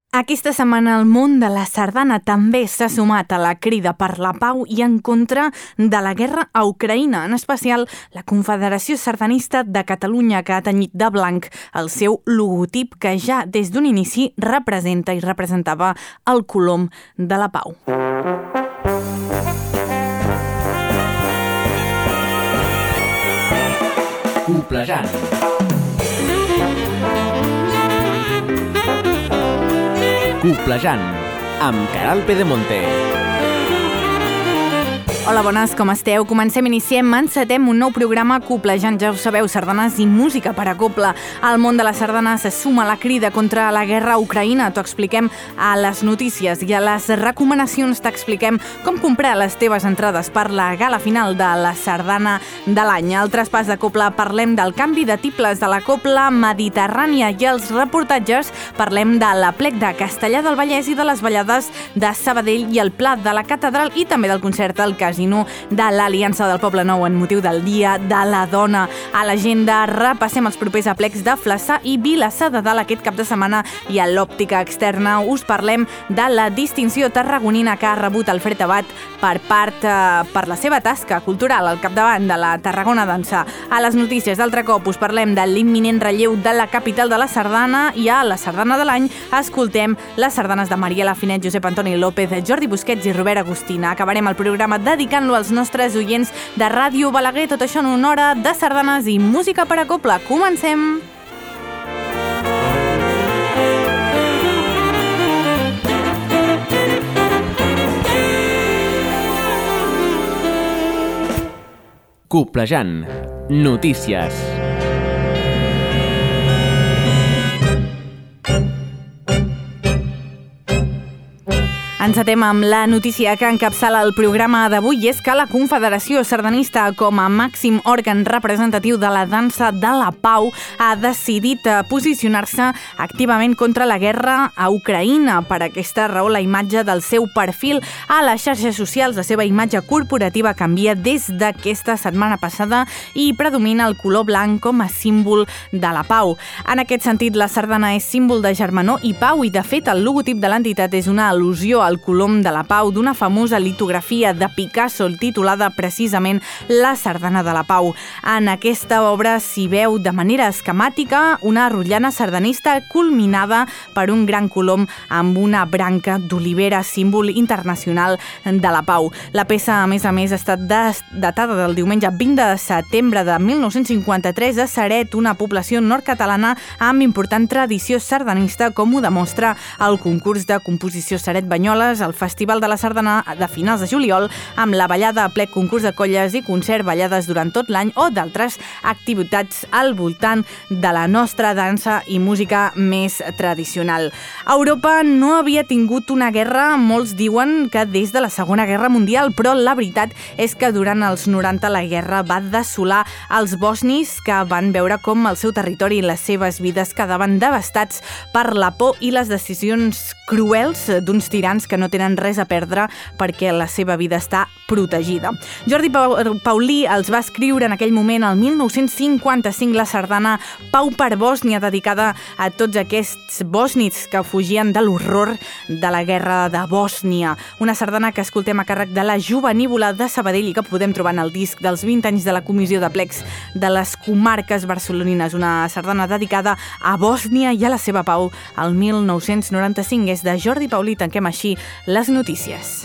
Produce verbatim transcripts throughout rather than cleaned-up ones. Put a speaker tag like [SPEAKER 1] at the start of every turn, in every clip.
[SPEAKER 1] Aquesta setmana el món de la sardana també s'ha sumat a la crida per la pau i en contra de la guerra a Ucraïna, en especial la Confederació Sardanista de Catalunya, que ha tenyit de blanc el seu logotip que ja des d'un inici representa i representava el colom de la pau.
[SPEAKER 2] Coplejant. Coplejant, amb Caral Pedemonte.
[SPEAKER 1] Hola, bones, com esteu? Comencem, iniciem, encetem un nou programa Coplejant. Ja ho sabeu, sardanes i música per a copla. El món de la sardana se suma a la crida contra la guerra a Ucraïna. T'ho expliquem a les notícies i a les recomanacions. T'expliquem com comprar les teves entrades per la gala final de la sardana de l'any. Al traspàs de copla parlem del canvi de tibles de la copla mediterrània i els reportatges parlem de l'aplec de Castellar del Vallès i de les ballades de Sabadell i el Pla de la Catedral i també del concert al Casino de l'Aliança del Poble Nou en motiu del Dia de la Dona. A l'agenda repassem els propers aplecs de Flaçà i Vilassar de Dalt aquest cap de setmana i a l'òptica externa us parlem de la distinció tarragonina que ha rebut Alfred Abat per part eh, per la seva tasca cultural al capdavant de la Tarragona Dansa. A les notícies d'altre cop us parlem de l'imminent relleu de la capital de la sardana i a la sardana de l'any escoltem les sardanes de Mariela Finet, Josep Antoni López, Jordi Busquets i Robert Agustina. Acabarem el programa dedicant-lo als nostres oients de Ràdio Balaguer, tot això en una hora de sardanes i música per a copla. Comencem!
[SPEAKER 2] Coplejant. Notícies.
[SPEAKER 1] Encetem amb la notícia que encapçala el programa d'avui i és que la Confederació Sardanista, com a màxim òrgan representatiu de la dansa de la pau, ha decidit posicionar-se activament contra la guerra a Ucraïna. Per aquesta raó, la imatge del seu perfil a les xarxes socials, la seva imatge corporativa canvia des d'aquesta setmana passada i predomina el color blanc com a símbol de la pau. En aquest sentit, la sardana és símbol de germanor i pau i, de fet, el logotip de l'entitat és una al·lusió al colom de la pau d'una famosa litografia de Picasso titulada precisament La sardana de la pau. En aquesta obra s'hi veu de manera esquemàtica una rotllana sardanista culminada per un gran colom amb una branca d'olivera, símbol internacional de la pau. La peça, a més a més, ha estat datada del diumenge vint de setembre de mil nou-cents cinquanta-tres a Ceret, una població nord-catalana amb important tradició sardanista, com ho demostra el concurs de composició Ceret Banyoles, el Festival de la Sardana de finals de juliol, amb la ballada a plec, concurs de colles i concert, ballades durant tot l'any o d'altres activitats al voltant de la nostra dansa i música més tradicional. Europa no havia tingut una guerra, molts diuen que des de la Segona Guerra Mundial, però la veritat és que durant els noranta la guerra va dessolar els bosnis, que van veure com el seu territori i les seves vides quedaven devastats per la por i les decisions cruels d'uns tirans que no tenen res a perdre perquè la seva vida està protegida. Jordi Paulí els va escriure en aquell moment, el mil nou-cents cinquanta-cinc, la sardana Pau per Bòsnia, dedicada a tots aquests bòsnics que fugien de l'horror de la guerra de Bòsnia. Una sardana que escoltem a càrrec de la Jovenívola de Sabadell i que podem trobar en el disc dels vint anys de la Comissió de Plecs de les Comarques Barcelonines. Una sardana dedicada a Bòsnia i a la seva pau el mil nou-cents noranta-cinc. És de Jordi Paulí. Tanquem així les notícies.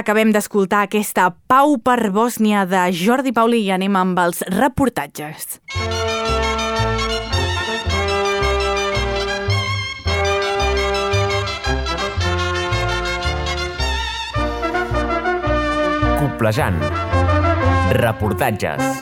[SPEAKER 1] acabem d'escoltar aquesta Pau per Bòsnia de Jordi Pauli i anem amb els reportatges.
[SPEAKER 2] Coplejant. Reportatges.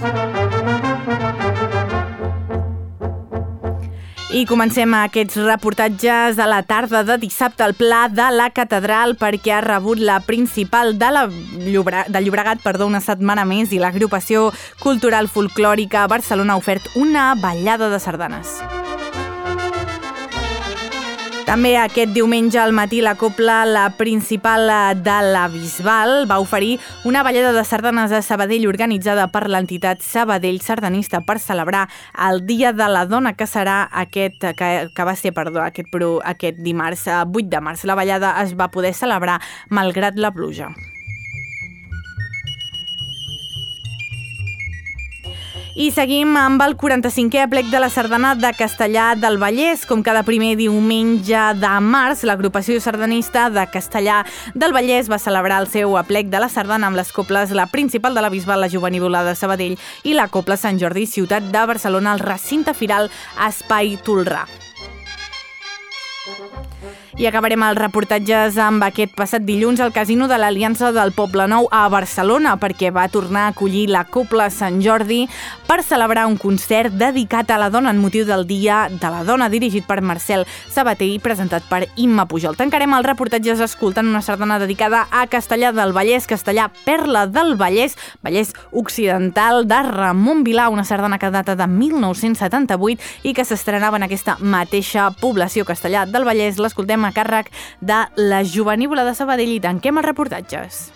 [SPEAKER 1] I comencem aquests reportatges a la tarda de dissabte al Pla de la Catedral perquè ha rebut la principal de, la Llobre... de Llobregat perdó, una setmana més i l'agrupació cultural folclòrica a Barcelona ha ofert una ballada de sardanes. També aquest diumenge al matí la cobla La Principal de la Bisbal va oferir una ballada de sardanes a Sabadell organitzada per l'entitat Sabadell Sardanista per celebrar el Dia de la Dona que serà aquest, que, que va ser perdó, aquest, aquest dimarts vuit de març. La ballada es va poder celebrar malgrat la pluja. I seguim amb el quaranta-cinquè aplec de la Sardana de Castellar del Vallès. Com cada primer diumenge de març, l'agrupació sardanista de Castellar del Vallès va celebrar el seu aplec de la sardana amb les coples La Principal de la Bisbal, la Jovenívola de Sabadell i la copla Sant Jordi, ciutat de Barcelona, al recinte firal Espai Tolrà. I acabarem els reportatges amb aquest passat dilluns al Casino de l'Aliança del Poble Nou a Barcelona perquè va tornar a acollir la Cobla Sant Jordi per celebrar un concert dedicat a la dona en motiu del Dia de la Dona dirigit per Marcel Sabater i presentat per Imma Pujol. Tancarem els reportatges escoltant una sardana dedicada a Castellar del Vallès, Castellar Perla del Vallès, Vallès Occidental de Ramon Vilà, una sardana que data de mil nou-cents setanta-vuit i que s'estrenava en aquesta mateixa població Castellar del Vallès. L'escoltem a càrrec de la Jovenívola de Sabadell i tanquem els reportatges.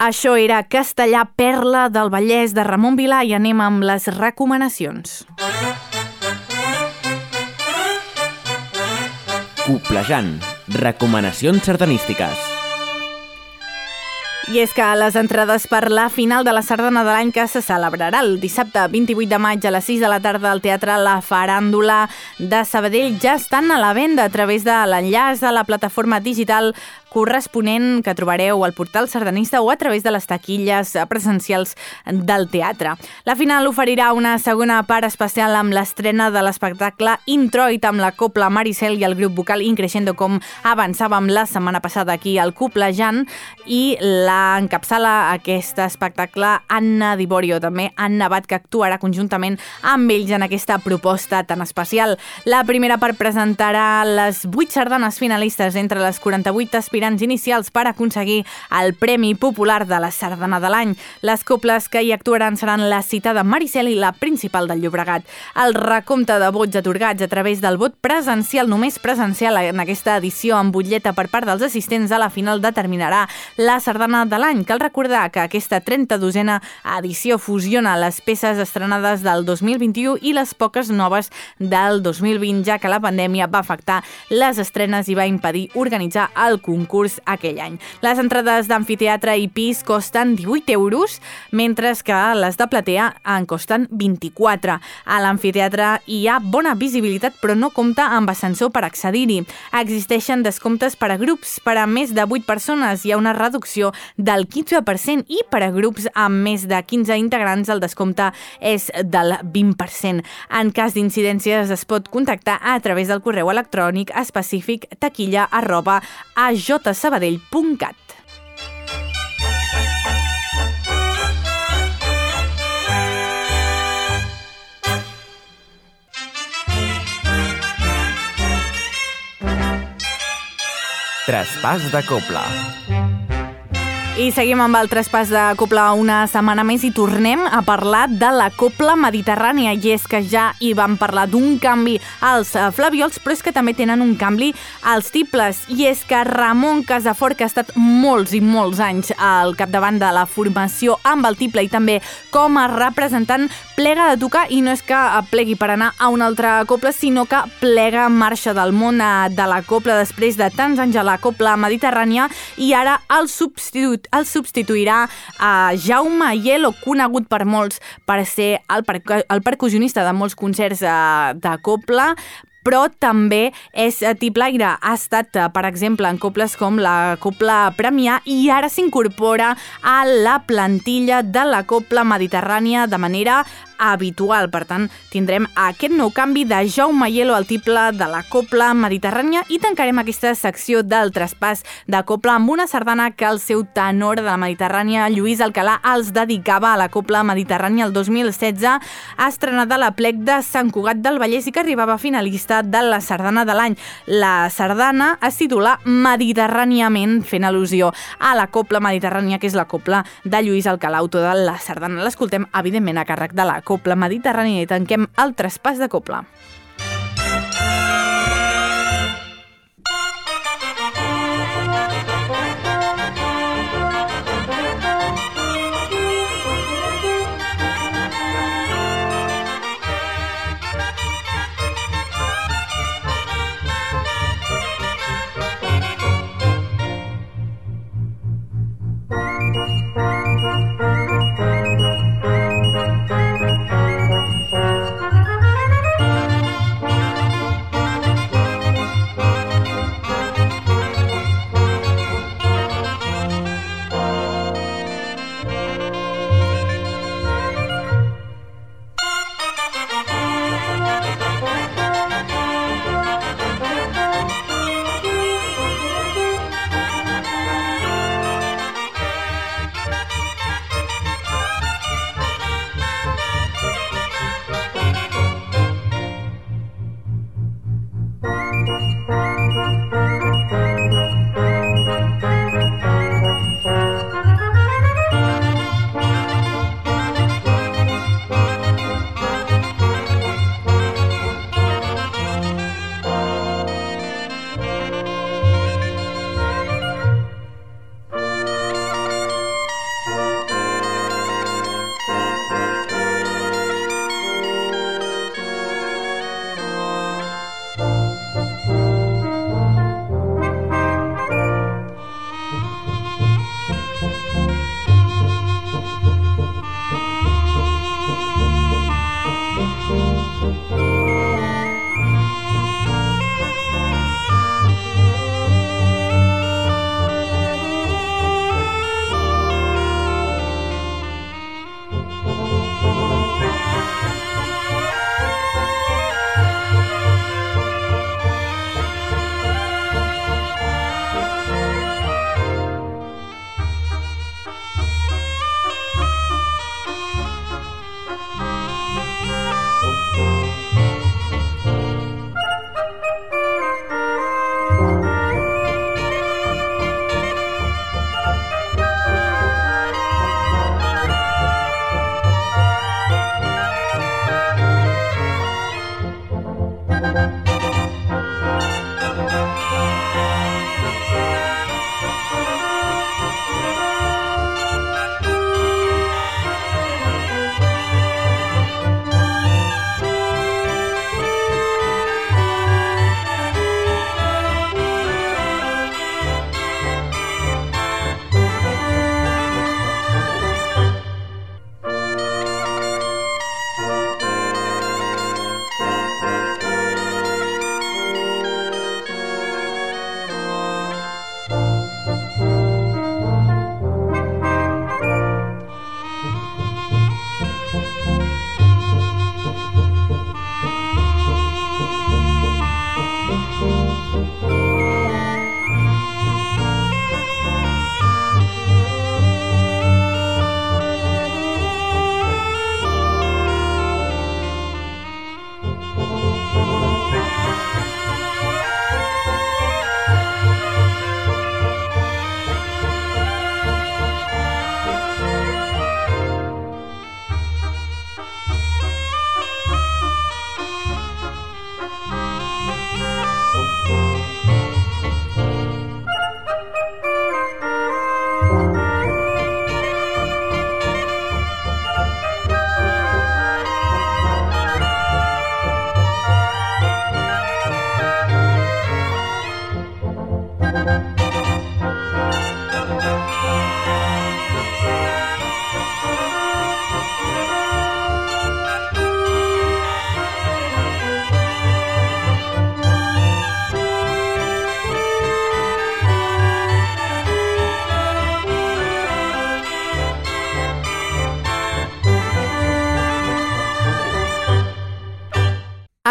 [SPEAKER 1] Això era Castellà, Perla del Vallès de Ramon Vilà i anem amb les recomanacions.
[SPEAKER 2] Coplejant. Recomanacions sardanístiques.
[SPEAKER 1] I és que les entrades per la final de la sardana de l'any que se celebrarà el dissabte vint-i-vuit de maig a les sis de la tarda al Teatre La Faràndula de Sabadell ja estan a la venda a través de l'enllaç a la plataforma digital corresponent que trobareu al portal sardanista o a través de les taquilles presencials del teatre. La final oferirà una segona part especial amb l'estrena de l'espectacle Introit amb la Copla Maricel i el grup vocal Increscendo, com avançàvem la setmana passada aquí al Coplejant, i la encapçala aquest espectacle Anna Diborio, també Anna Abad, que actuarà conjuntament amb ells en aquesta proposta tan especial. La primera part presentarà les vuit sardanes finalistes entre les quaranta-vuit aspirants inicials per aconseguir el Premi Popular de la Sardana de l'any. Les coples que hi actuaran seran la citada Maricel i la Principal del Llobregat. El recompte de vots atorgats a través del vot presencial, només presencial en aquesta edició amb butlleta per part dels assistents a la final, determinarà la sardana de l'any. Cal recordar que aquesta trenta-dosena edició fusiona les peces estrenades del dos mil vint-i-u i les poques noves del dos mil vint, ja que la pandèmia va afectar les estrenes i va impedir organitzar el concurs aquell any. Les entrades d'amfiteatre i pis costen divuit euros, mentre que les de platea en costen vint-i-quatre. A l'amfiteatre hi ha bona visibilitat, però no compta amb ascensor per accedir-hi. Existeixen descomptes per a grups per a més de vuit persones. Hi ha una reducció del quinze per cent i per a grups amb més de quinze integrants el descompte és del vint per cent. En cas d'incidències es pot contactar a través del correu electrònic específic taquilla arroba a j sabadell punt cat.
[SPEAKER 2] Traspàs de copla.
[SPEAKER 1] I seguim amb el traspàs de copla una setmana més i tornem a parlar de la copla mediterrània. I és que ja hi vam parlar d'un canvi als flaviols, però és que també tenen un canvi als tibles. I és que Ramon Casafort, que ha estat molts i molts anys al capdavant de la formació amb el tiple i també com a representant, plega de tocar, i no és que plegui per anar a una altra copla, sinó que plega en marxa del món de la copla després de tants anys a la copla mediterrània, i ara el substitut el substituirà a Jaume Hielo, conegut per molts per ser el, per el percussionista de molts concerts de copla, però també és tiplaire. Ha estat, per exemple, en coples com la Copla Premià i ara s'incorpora a la plantilla de la Copla Mediterrània de manera habitual. Per tant, tindrem aquest nou canvi de Jaume Hielo al tiple de la Copla Mediterrània i tancarem aquesta secció del traspàs de copla amb una sardana que el seu tenor de la Mediterrània, Lluís Alcalà, els dedicava a la Copla Mediterrània el dos mil setze, estrenada a la Plec de Sant Cugat del Vallès i que arribava finalista de la sardana de l'any. La sardana es titula Mediterràniament, fent al·lusió a la Copla Mediterrània, que és la copla de Lluís Alcalà, autor de la sardana. L'escoltem, evidentment, a càrrec de la Copla Mediterrània i tanquem el traspàs de copla.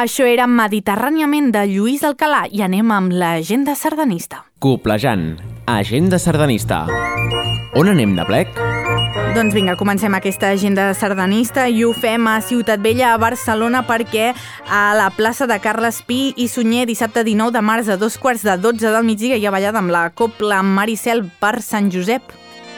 [SPEAKER 1] Això era Mediterràniament de Lluís Alcalà i anem amb l'agenda sardanista.
[SPEAKER 2] Coplejant, agenda sardanista. On anem de plec?
[SPEAKER 1] Doncs vinga, comencem aquesta agenda sardanista i ho fem a Ciutat Vella, a Barcelona, perquè a la plaça de Carles Pi i Sunyer, dissabte dinou de març a dos quarts de dotze del migdia, hi ha ballada amb la Cobla Maricel per Sant Josep.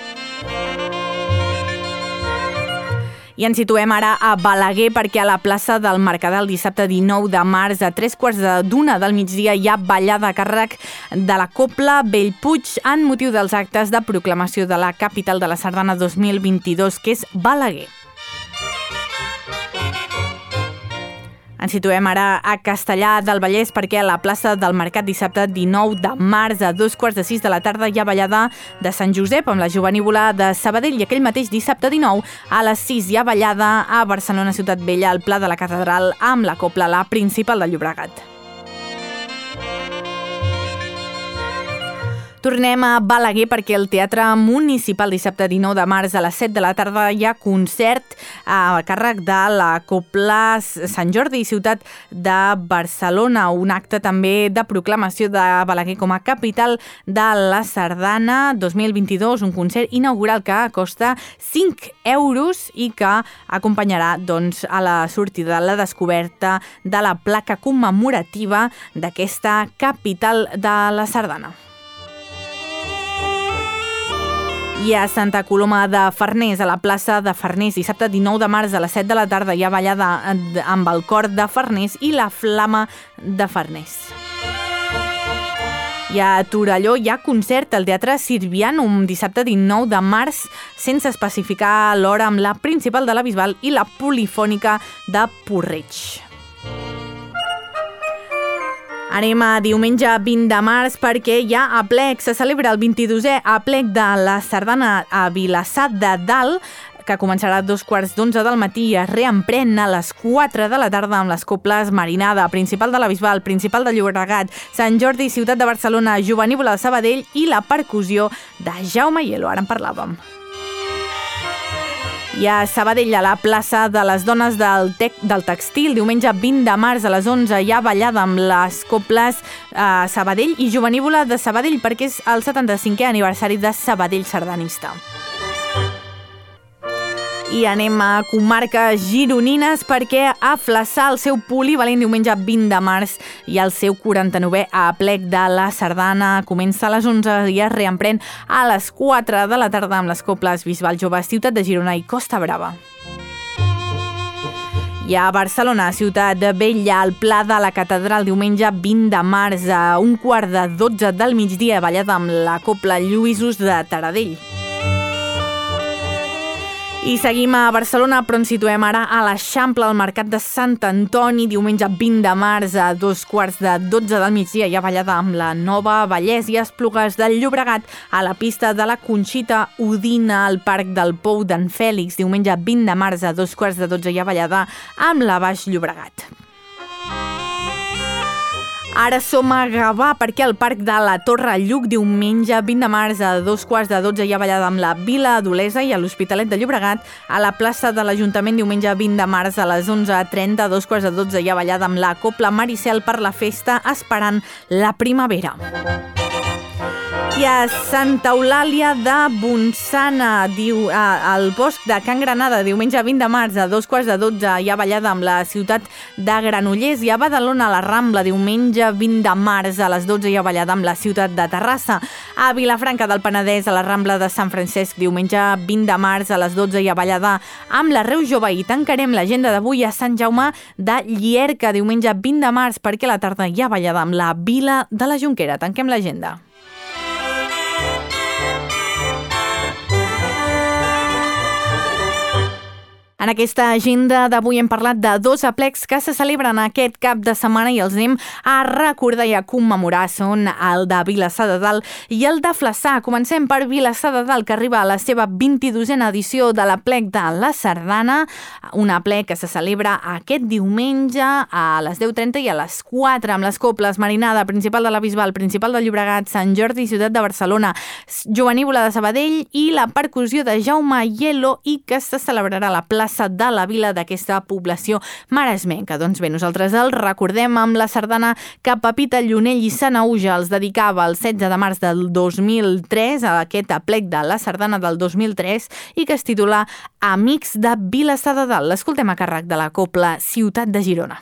[SPEAKER 1] I ens situem ara a Balaguer, perquè a la plaça del Mercadal, dissabte dinou de març a tres quarts d'una del migdia, hi ha ballada a càrrec de la Cobla Bellpuig en motiu dels actes de proclamació de la capital de la Sardana dos mil vint-i-dos, que és Balaguer. Ens situem ara a Castellar del Vallès, perquè a la plaça del Mercat, dissabte dinou de març a dos quarts de sis de la tarda, hi ha ballada de Sant Josep amb la Jovenívola de Sabadell, i aquell mateix dissabte dinou a les sis hi ha ballada a Barcelona Ciutat Vella, al Pla de la Catedral, amb la Cobla La Principal de Llobregat. Tornem a Balaguer, perquè el Teatre Municipal, dissabte dinou de març a les set de la tarda, hi ha concert a càrrec de la Cobla Sant Jordi, ciutat de Barcelona, un acte també de proclamació de Balaguer com a capital de la Sardana dos mil vint-i-dos, un concert inaugural que costa cinc euros i que acompanyarà doncs, a la sortida, la descoberta de la placa commemorativa d'aquesta capital de la Sardana. I a Santa Coloma de Farners, a la plaça de Farners, dissabte dinou de març a les set de la tarda, hi ha ballada amb el cor de Farners i la Flama de Farners. I a Torelló hi ha concert al Teatre Sirvianum, dissabte dinou de març, sense especificar l'hora, amb la Principal de la Bisbal i la Polifònica de Porreig. Anem a diumenge vint de març, perquè hi ha aplec. Se celebra el vint-i-dosè aplec de la Sardana a Vilassar de Dalt, que començarà a dos quarts d'onze del matí i es reemprèn a les quatre de la tarda amb les coples Marinada, Principal de la Bisbal, Principal de Llobregat, Sant Jordi, Ciutat de Barcelona, Jovenívola de Sabadell i la percussió de Jaume Hielo. Ara en parlàvem. I a Sabadell, a la plaça de les Dones del, tec, del Textil, diumenge vint de març a les onze, hi ha ballada amb les coples eh, Sabadell i Jovenívola de Sabadell, perquè és el setanta-cinquè aniversari de Sabadell Sardanista. I anem a comarques gironines, perquè a Flaçà, el seu polivalent, diumenge vint de març, i el seu quaranta-novè aplec de la Sardana comença a les onze i es reemprèn a les quatre de la tarda amb les coples Bisbal Jove, Ciutat de Girona i Costa Brava. I a Barcelona, Ciutat Vella, al Pla de la Catedral, diumenge vint de març a un quart de dotze del migdia, ballada amb la copla Lluïsos de Taradell. I seguim a Barcelona, però ens situem ara a l'Eixample, al Mercat de Sant Antoni, diumenge vint de març a dos quarts de dotze del migdia. Hi ha ballada amb la Nova Vallès i Esplugues del Llobregat a la pista de la Conxita Udina, al Parc del Pou d'en Fèlix. Diumenge vint de març a dos quarts de dotze hi ha ballada amb la Baix Llobregat. Ara som a Gavà, perquè al Parc de la Torre Lluc, diumenge vint de març a dos quarts de dotze hi ha ballada amb la Vila Adolesa i a l'Hospitalet de Llobregat. A la plaça de l'Ajuntament, diumenge vint de març a les onze trenta, a dos quarts de dotze hi ha ballada amb la Cobla Maricel per la festa Esperant la Primavera. I a Santa Eulàlia de Bonçana, diu, al Bosc de Can Granada, diumenge vint de març a dos quarts de dotze hi ha ballada amb la ciutat de Granollers. I a Badalona, a la Rambla, diumenge vint de març a les dotze hi ha ballada amb la ciutat de Terrassa. A Vilafranca del Penedès, a la Rambla de Sant Francesc, diumenge vint de març a les dotze hi ha ballada amb la Reus Jove. I tancarem l'agenda d'avui a Sant Jaume de Llierca, diumenge vint de març, perquè a la tarda hi ha ballada amb la Vila de la Jonquera. Tanquem l'agenda. En aquesta agenda d'avui hem parlat de dos aplecs que se celebren aquest cap de setmana i els anem a recordar i a commemorar. Són el de Vilassar de Dalt i el de Flaçà. Comencem per Vilassar de Dalt, que arriba a la seva vint-i-dosena edició de l'aplec de la Sardana, un aplec que se celebra aquest diumenge a les deu trenta i a les quatre, amb les coples Marinada, Principal de la Bisbal, Principal de Llobregat, Sant Jordi, Ciutat de Barcelona, Jovenívola de Sabadell i la percussió de Jaume Hielo, i que se celebrarà a la plaça plaça de la vila d'aquesta població maresmenca. Doncs bé, nosaltres el recordem amb la sardana que Pepita Llunell i Sanaüja els dedicava el setze de març del dos mil tres, a aquest aplec de la sardana del dos mil tres, i que es titula Amics de Vilassar de Dalt. L'escoltem a càrrec de la cobla Ciutat de Girona.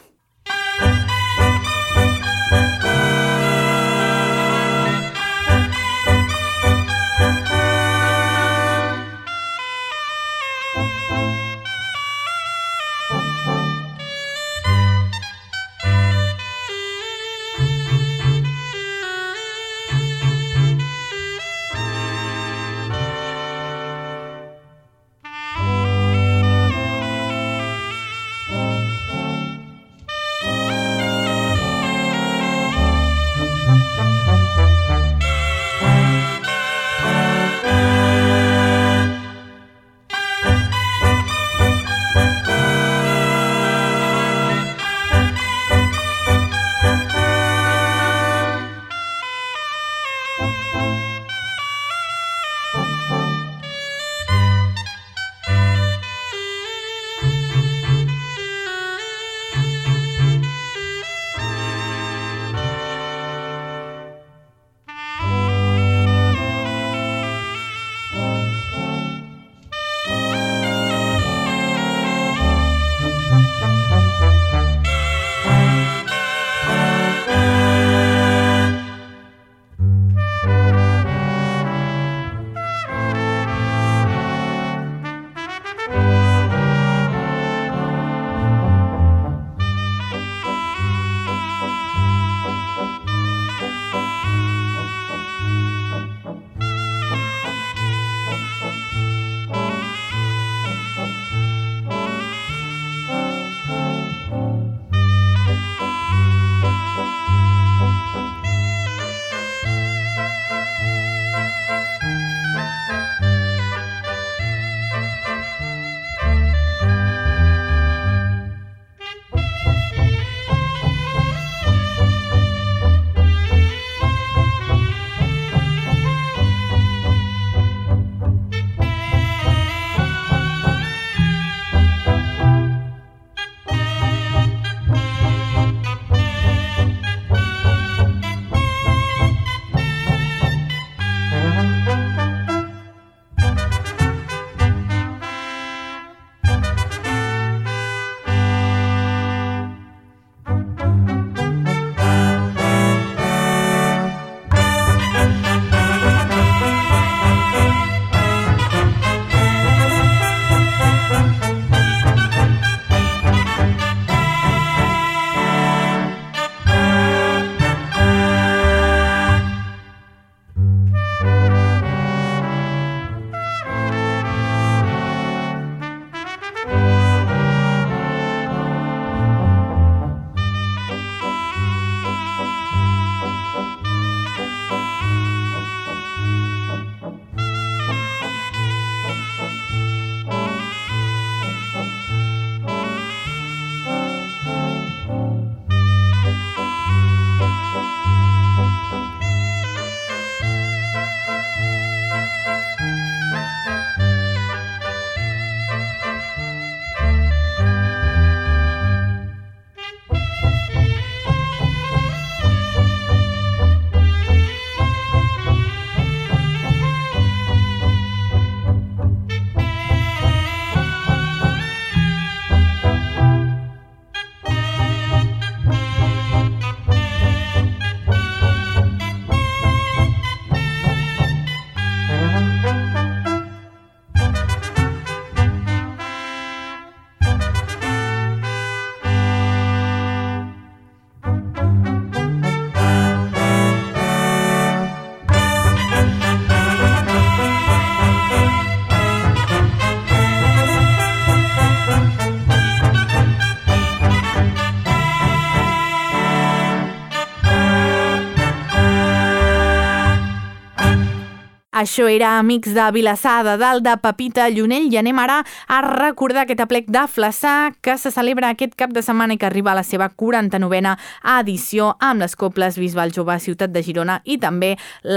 [SPEAKER 1] Això era Amics de Vilassar de Dalt de Pepita Llunell i anem ara a recordar aquest aplec de Flaçà que se celebra aquest cap de setmana i que arriba a la seva quaranta-novena edició amb les coples Bisbal Jove Ciutat de Girona i també la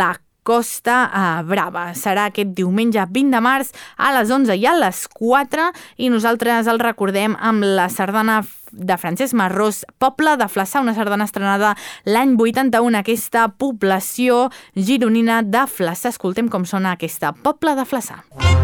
[SPEAKER 1] Costa Brava. Serà aquest diumenge vint de març a les onze i a les quatre i nosaltres el recordem amb la sardana de Francesc Marrós, Poble de Flaçà, una sardana estrenada l'any vuitanta-u en aquesta població gironina de Flaçà. Escoltem com sona aquesta Poble de Flaçà.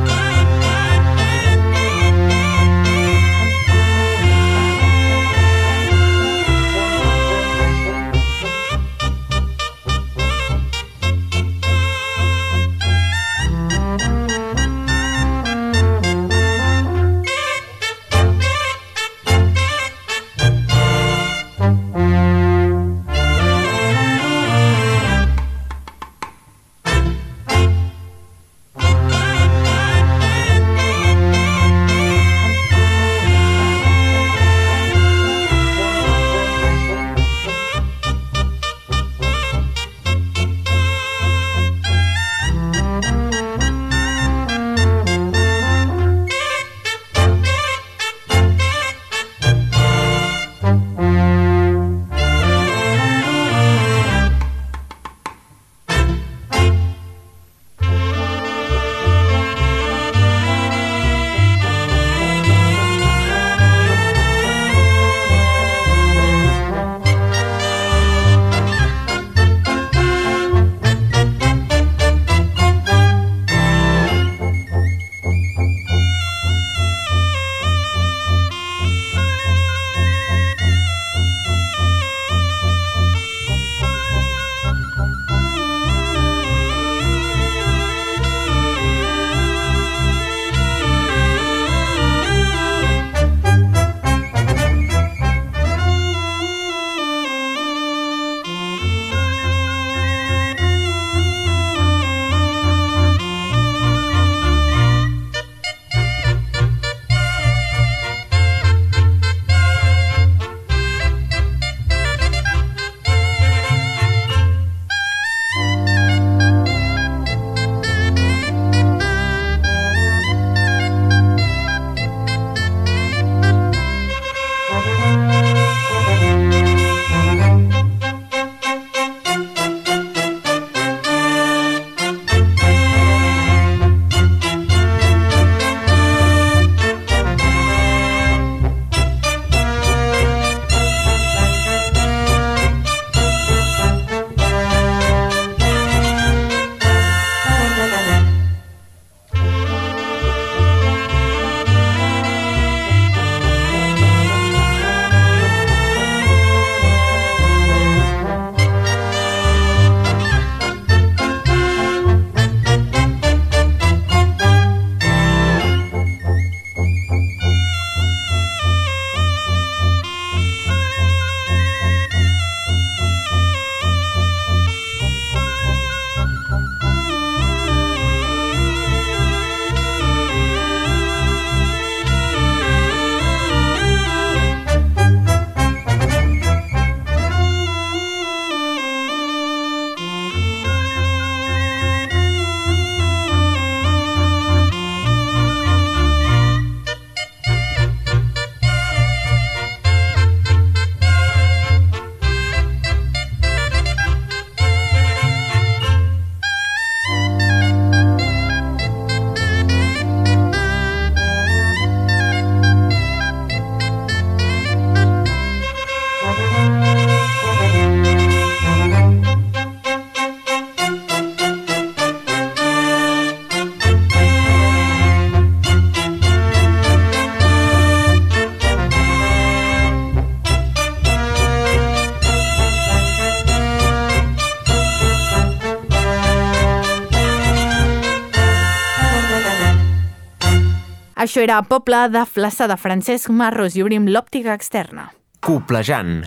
[SPEAKER 1] Això era Poble de Flaçà de Francesc Marrós i obrim l'òptica externa.
[SPEAKER 2] Coplejant.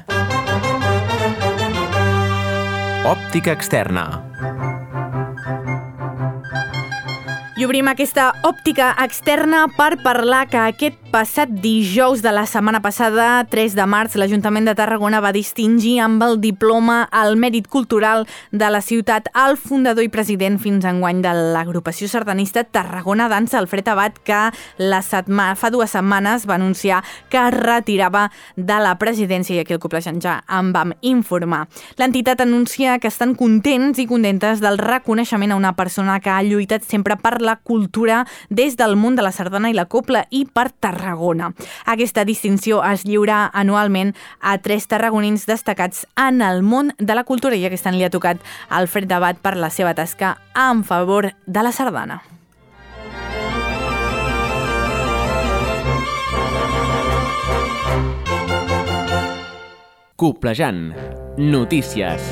[SPEAKER 2] Òptica externa.
[SPEAKER 1] I obrim aquesta òptica externa per parlar que aquest passat dijous de la setmana passada, tres de març, l'Ajuntament de Tarragona va distingir amb el diploma al mèrit cultural de la ciutat al fundador i president fins enguany de l'agrupació sardanista Tarragona Dansa, Alfred Abad, que la setma... fa dues setmanes va anunciar que es retirava de la presidència i aquí el Coplejant ja en vam informar. L'entitat anuncia que estan contents i contentes del reconeixement a una persona que ha lluitat sempre per la cultura des del món de la sardana i la copla i per Tarragona. Aquesta distinció es lliura anualment a tres tarragonins destacats en el món de la cultura i aquest any li ha tocat Alfred Abad per la seva tasca en favor de la sardana.
[SPEAKER 2] Coplejant. Notícies.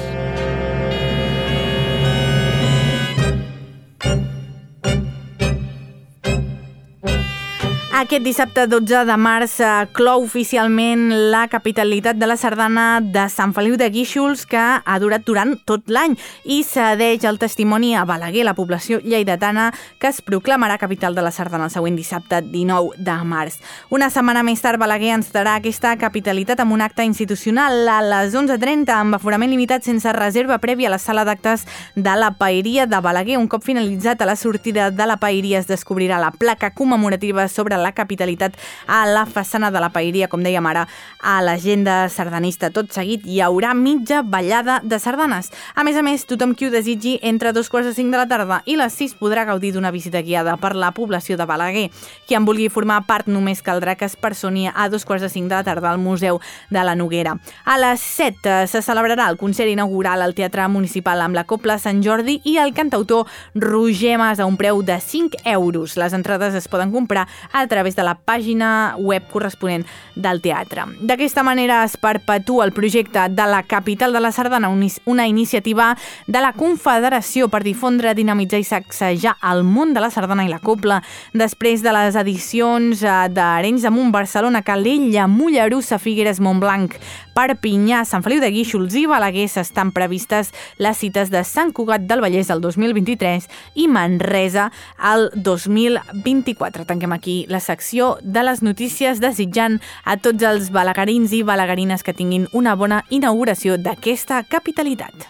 [SPEAKER 1] Aquest dissabte dotze de març clou oficialment la capitalitat de la sardana de Sant Feliu de Guíxols, que ha durat durant tot l'any i cedeix el testimoni a Balaguer, la població lleidatana, que es proclamarà capital de la sardana el següent dissabte dinou de març. Una setmana més tard, Balaguer ens darà aquesta capitalitat amb un acte institucional a les onze trenta amb aforament limitat sense reserva prèvia a la sala d'actes de la Paeria de Balaguer. Un cop finalitzat a la sortida de la Paeria es descobrirà la placa commemorativa sobre la capitalitat a la façana de la Paeria, com dèiem ara, a l'agenda sardanista. Tot seguit hi haurà mitja ballada de sardanes. A més a més, tothom qui ho desitgi entre dos quarts de cinc de la tarda i les sis podrà gaudir d'una visita guiada per la població de Balaguer. Qui en vulgui formar part només caldrà que es personi a dos quarts de cinc de la tarda al Museu de la Noguera. A les set se celebrarà el concert inaugural al Teatre Municipal amb la Copla Sant Jordi i el cantautor Roger Mas a un preu de cinc euros. Les entrades es poden comprar a través de la pàgina web corresponent del teatre. D'aquesta manera es perpetua el projecte de la capital de la sardana, una iniciativa de la Confederació per difondre, dinamitzar i sacsejar el món de la sardana i la copla. Després de les edicions d'Arenys de Munt, Barcelona, Calella, Mollerussa, Figueres, Montblanc, Perpinyà, Sant Feliu de Guíxols i Balaguer estan previstes les cites de Sant Cugat del Vallès el dos mil vint-i-tres i Manresa el dos mil vint-i-quatre. Tanquem aquí la secció de les notícies desitjant a tots els balagarins i balagarines que tinguin una bona inauguració d'aquesta capitalitat.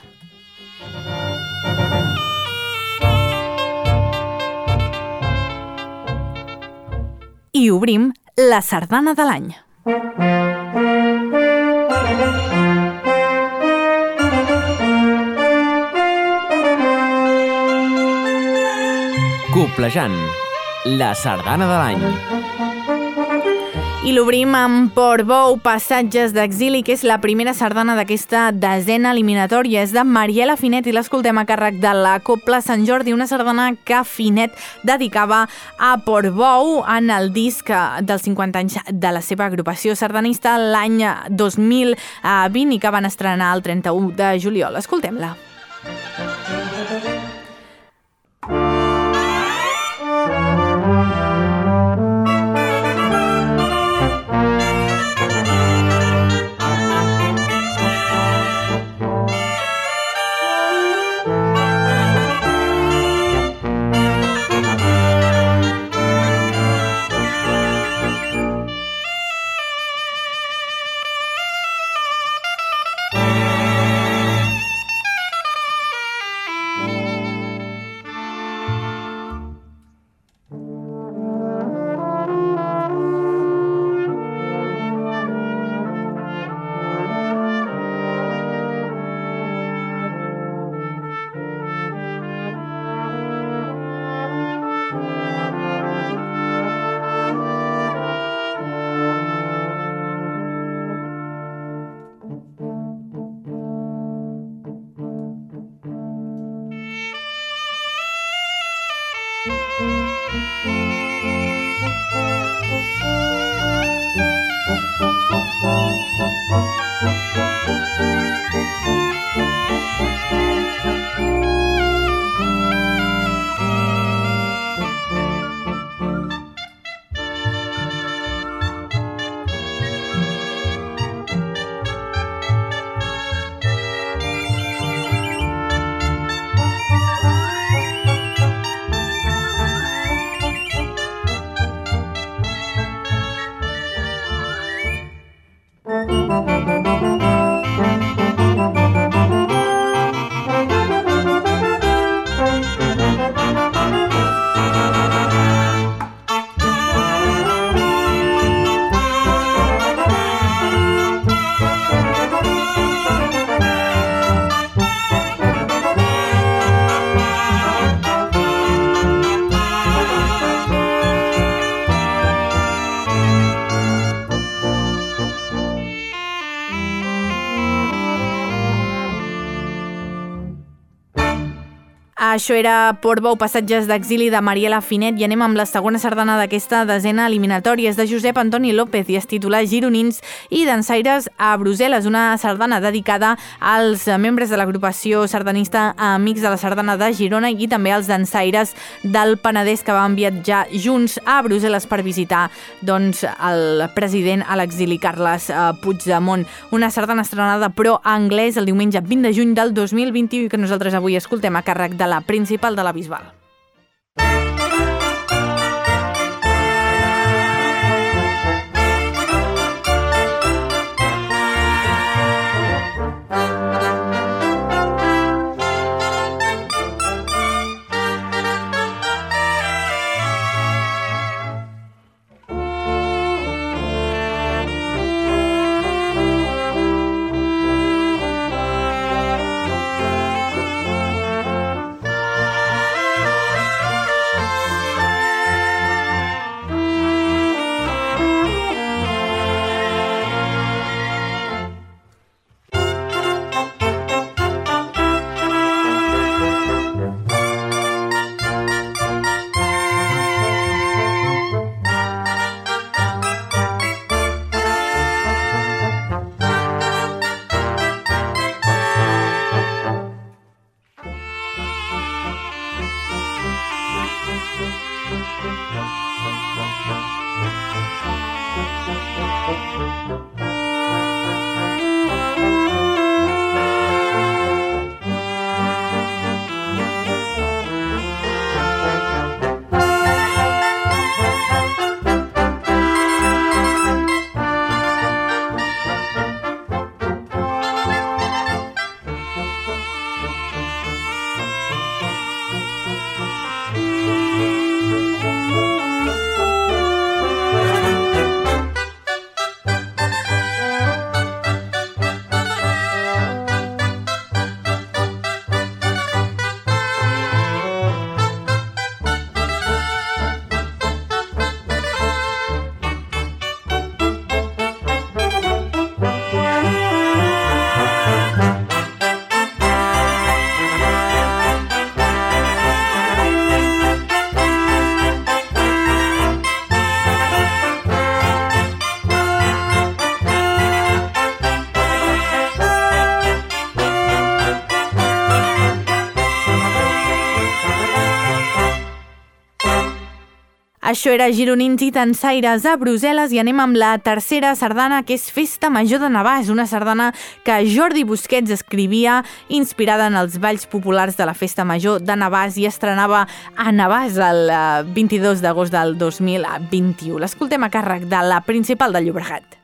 [SPEAKER 1] I obrim la sardana de l'any.
[SPEAKER 2] Coplejant. La sardana de l'any.
[SPEAKER 1] I l'obrim amb Portbou, Passatges d'Exili, que és la primera sardana d'aquesta desena eliminatòria. És de Mariela Finet i l'escoltem a càrrec de la Copla Sant Jordi, una sardana que Finet dedicava a Portbou en el disc dels cinquanta anys de la seva agrupació sardanista l'any dos mil vint i que van estrenar el trenta-u de juliol. Escoltem-la. Això era Portbou, passatges d'exili de Mariela Finet, i anem amb la segona sardana d'aquesta desena eliminatòria. És de Josep Antoni López i es titula Gironins i dansaires a Brussel·les, una sardana dedicada als membres de l'agrupació sardanista Amics de la Sardana de Girona i també als dansaires del Penedès que van viatjar junts a Brussel·les per visitar doncs, el president a l'exili Carles Puigdemont. Una sardana estrenada però a anglès el diumenge vint de juny del dos mil vint-i-u i que nosaltres avui escoltem a càrrec de la Principal de la Bisbal. Això era Gironins i dansaires a Brussel·les i anem amb la tercera sardana, que és Festa Major de Navàs, una sardana que Jordi Busquets escrivia inspirada en els balls populars de la Festa Major de Navàs i estrenava a Navàs el vint-i-dos d'agost del dos mil vint-i-u. L'escoltem a càrrec de la Principal de Llobregat.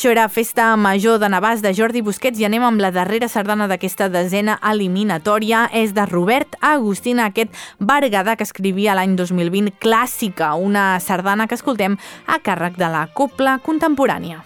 [SPEAKER 1] Això era Festa Major de Navàs de Jordi Busquets i anem amb la darrera sardana d'aquesta desena eliminatòria. És de Robert Agustina, aquest berguedà que escrivia l'any dos mil vint Clàssica, una sardana que escoltem a càrrec de la Cobla Contemporània.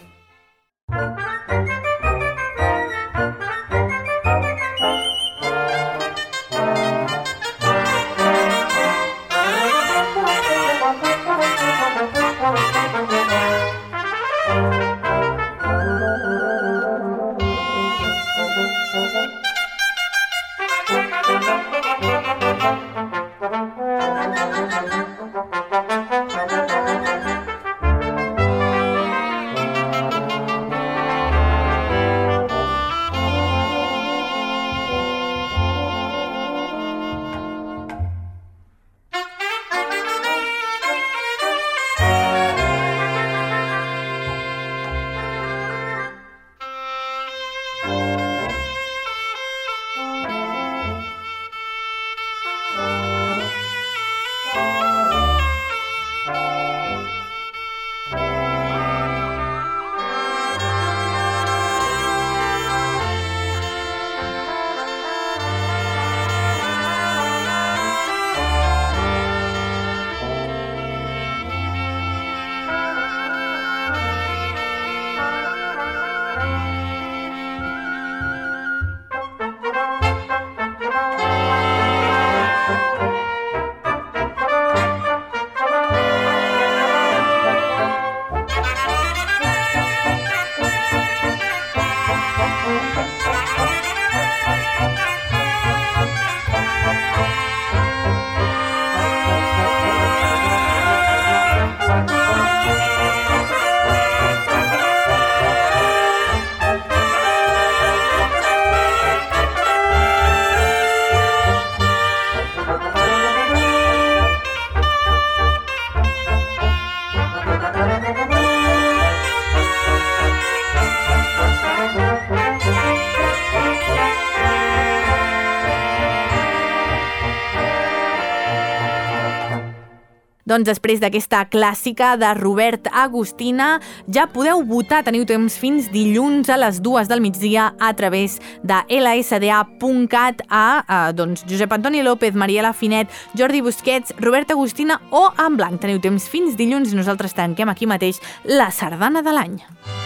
[SPEAKER 1] Doncs després d'aquesta clàssica de Robert Agustina ja podeu votar, teniu temps fins dilluns a les dues del migdia a través de ela esse de a punt cat a, a doncs, Josep Antoni López, Mariela Finet, Jordi Busquets, Robert Agustina o en blanc. Teniu temps fins dilluns i nosaltres tanquem aquí mateix la sardana de l'any.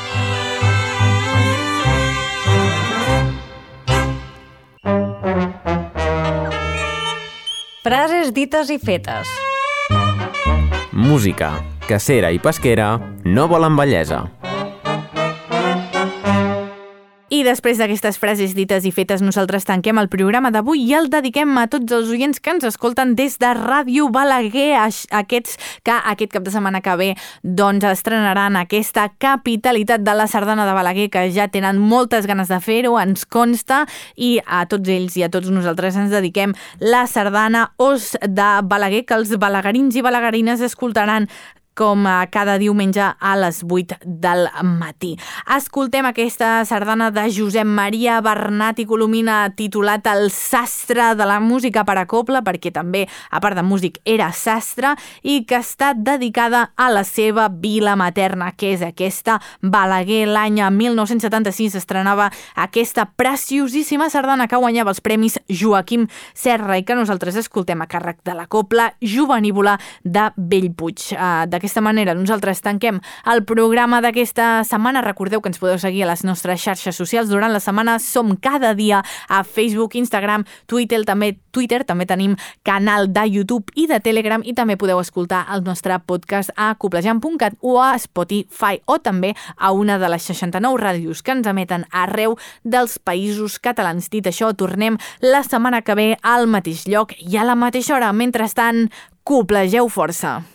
[SPEAKER 3] Frases dites i fetes.
[SPEAKER 2] Música, cacera i pesquera no volen bellesa.
[SPEAKER 1] I després d'aquestes frases dites i fetes, nosaltres tanquem el programa d'avui i el dediquem a tots els oients que ens escolten des de Ràdio Balaguer, aquests que aquest cap de setmana que ve doncs estrenaran aquesta capitalitat de la sardana de Balaguer, que ja tenen moltes ganes de fer-ho, ens consta, i a tots ells i a tots nosaltres ens dediquem la sardana Os de Balaguer, que els balaguerins i balaguerines escoltaran com cada diumenge a les vuit del matí. Escoltem aquesta sardana de Josep Maria Bernat i Colomina titulat El sastre de la música per a cobla, perquè també, a part de músic, era sastre, i que està dedicada a la seva vila materna, que és aquesta Balaguer. L'any mil nou-cents setanta-sis estrenava aquesta preciosíssima sardana que guanyava els premis Joaquim Serra i que nosaltres escoltem a càrrec de la Cobla Jovenívola de Bellpuig. De D'aquesta manera nosaltres tanquem el programa d'aquesta setmana. Recordeu que ens podeu seguir a les nostres xarxes socials durant la setmana. Som cada dia a Facebook, Instagram, Twitter, també Twitter, també tenim canal de YouTube i de Telegram, i també podeu escoltar el nostre podcast a coblejant punt cat o a Spotify, o també a una de les seixanta-nou ràdios que ens emeten arreu dels països catalans. Dit això, tornem la setmana que ve al mateix lloc i a la mateixa hora. Mentrestant, coblegeu força.